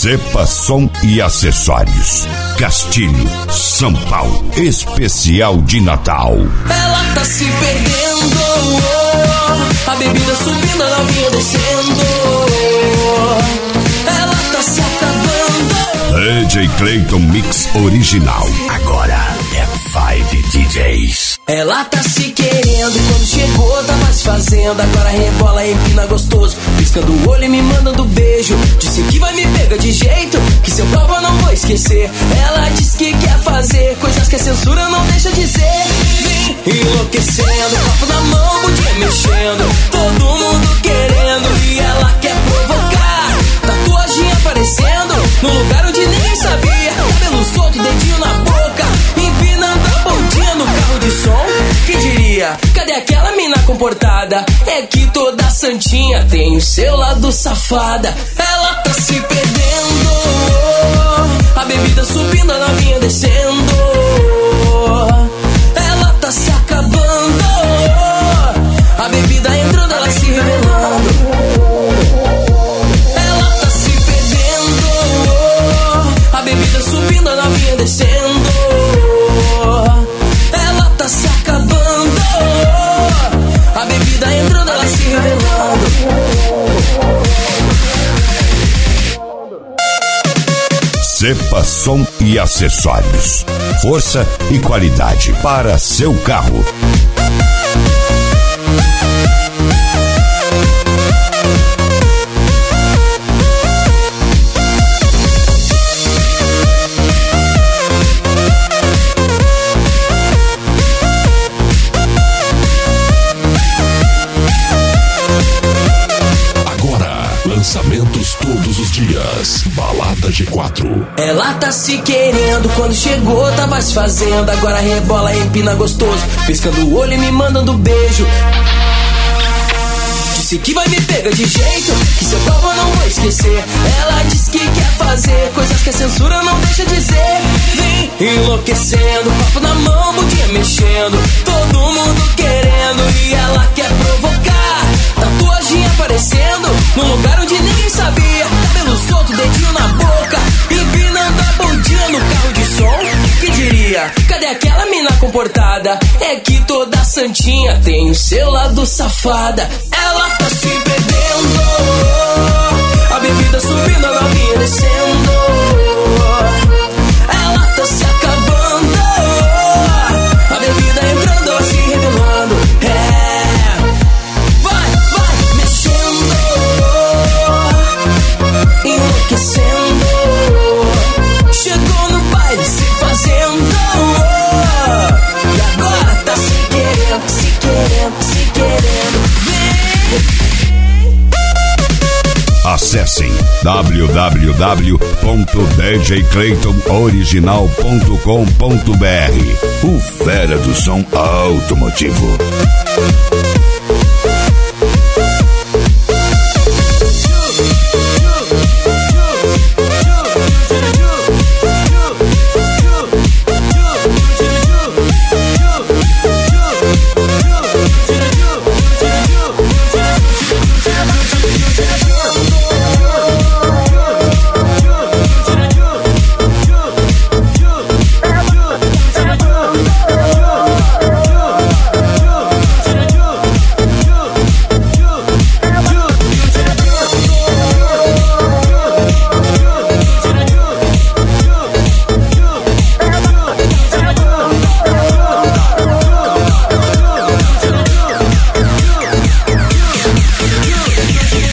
Cepa Som e Acessórios, Castilho, São Paulo. Especial de Natal. Ela tá se perdendo, a bebida subindo, a novinha descendo. Ela tá se acabando. DJ Clayton Mix Original. Agora é 5 DJs. Ela tá se querendo, quando chegou tava se fazendo. Agora rebola, empina gostoso, piscando o olho e me mandando beijo. Disse que vai me pegar de jeito, que se eu provo eu não vou esquecer. Ela disse que quer fazer coisas que a censura não deixa dizer. Vem enlouquecendo, copo na mão, bundinha mexendo. Todo mundo querendo e ela quer provocar. Tatuagem aparecendo, no lugar onde ninguém sabia. Cabelo solto, dedinho na boca, empinando a bundinha no carro de som. Quem diria? Cadê aquela mina comportada? É que toda santinha tem o seu lado safada. Ela tá se perdendo, a bebida subindo, a novinha descendo. Ela tá se acabando, a bebida entrando, ela se revelando. Ela tá se perdendo, a bebida subindo, a novinha descendo. Ela tá se acabando, a bebida entrando, ela se revelando. Cepa Som e Acessórios, força e qualidade para seu carro. Lançamentos todos os dias. Balada G4. Ela tá se querendo, quando chegou tava se fazendo. Agora rebola, empina gostoso, piscando o olho e me mandando beijo. Disse que vai me pegar de jeito, que se eu provo eu não vou esquecer. Ela disse que quer fazer coisas que a censura não deixa dizer. Vem enlouquecendo, copo na mão, bundinha mexendo. Todo mundo querendo e ela quer provocar. Tatuagem aparecendo, no lugar onde ninguém sabia. Cabelo solto, dedinho na boca, empinando a bundinha no carro de som. Quem diria? Cadê aquela mina comportada? É que toda santinha tem o seu lado safada. Ela tá se perdendo, a bebida subindo, a novinha descendo. Ela tá se acabando, a bebida entrando, ela se revelando. Vai mexendo, enlouquecendo. Chegou no baile se fazendo, e agora tá se querendo, se querendo, se querendo. Acessem www.djclaytonoriginal.com.br. O fera do som automotivo.